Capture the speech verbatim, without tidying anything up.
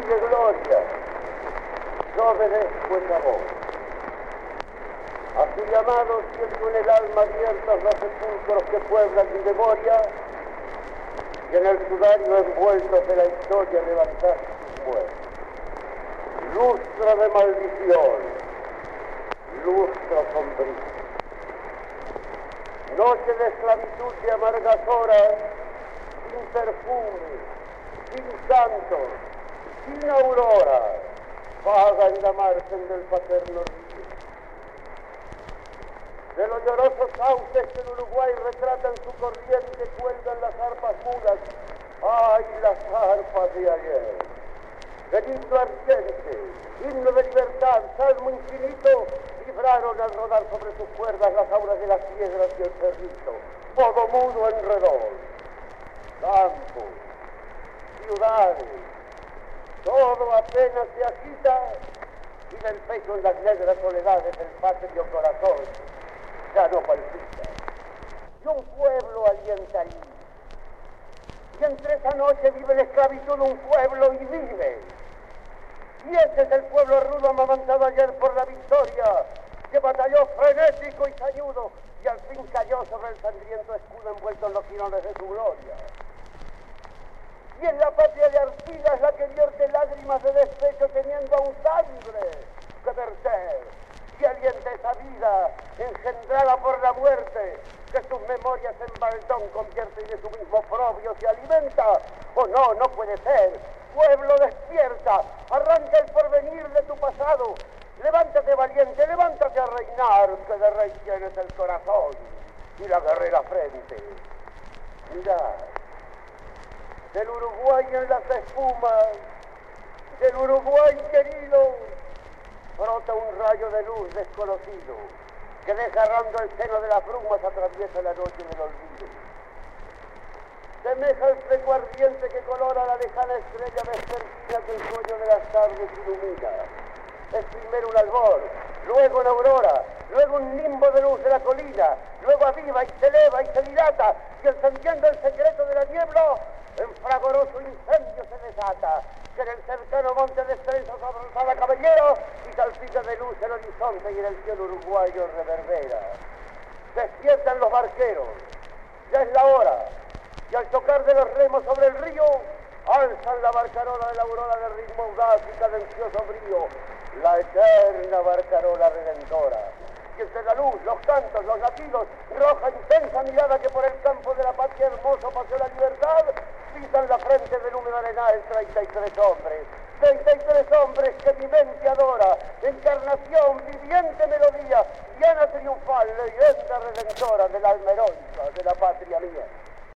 de gloria, yo obedezco esa voz. A su llamado siento en el alma abiertos los sepulcros que pueblan mi memoria, y en el sudario envueltos de la historia levantar sus muertos. Lustro de maldición, lustro sombrío. Noche de esclavitud de amargas horas, sin perfume, sin cantos, sin aurora, vaga en la margen del paterno río. De los llorosos sauces que el Uruguay retrata en su corriente cuelgan las arpas mudas. ¡Ay, las arpas de ayer! El himno ardiente, himno de libertad, salmo infinito, vibraron al rodar sobre sus cuerdas las auras de las piedras y el cerrito. Todo mudo enredó. Campos, ciudades, todo apenas se agita y del pecho en las negras soledades del patrio corazón ya no palpita. Y un pueblo alienta allí. Y entre esa noche vive la esclavitud un pueblo y vive. Y ese es el pueblo rudo amamantado ayer por la victoria, que batalló frenético y sañudo y al fin cayó sobre el sangriento escudo envuelto en los jirones de su gloria. Y en la patria de Artigas la que vierte lágrimas de despecho teniendo aún sangre que verter. Y alienta esa vida engendrada por la muerte, que sus memorias en baldón convierte y de su mismo oprobio se alimenta. Oh no, no puede ser. Pueblo, despierta, arranca el porvenir de tu pasado. Levántate valiente, levántate a reinar, que de rey tienes el corazón y la guerrera frente. Mirad, del Uruguay en las espumas, del Uruguay querido, brota un rayo de luz desconocido, que desgarrando el seno de las brumas atraviesa la noche del olvido. Semeja el fleco ardiente que colora la lejana estrella vespertina que el sueño de las tardes ilumina. Es primero un albor, luego una aurora, luego un nimbo de luz de la colina, luego aviva y se eleva y se dilata, y encendiendo el secreto de la niebla, en fragoroso incendio se desata, que en el cercano monte de estrellas abrazada cabellera y salpica de luz el horizonte y en el cielo uruguayo reverbera. Despiertan los barqueros, ya es la hora, y al tocar de los remos sobre el río, alzan la barcarola de la aurora de ritmo audaz y cadencioso brío, la eterna barcarola redentora. Y entre la luz, los cantos, los latidos, roja intensa mirada que por el campo de la patria hermoso paseó la libertad, pisan la frente del húmedo arenal treinta y tres hombres. Treinta y tres hombres que mi mente adora, encarnación, viviente melodía, diana triunfal, leyenda redentora del alma heroica de la patria mía.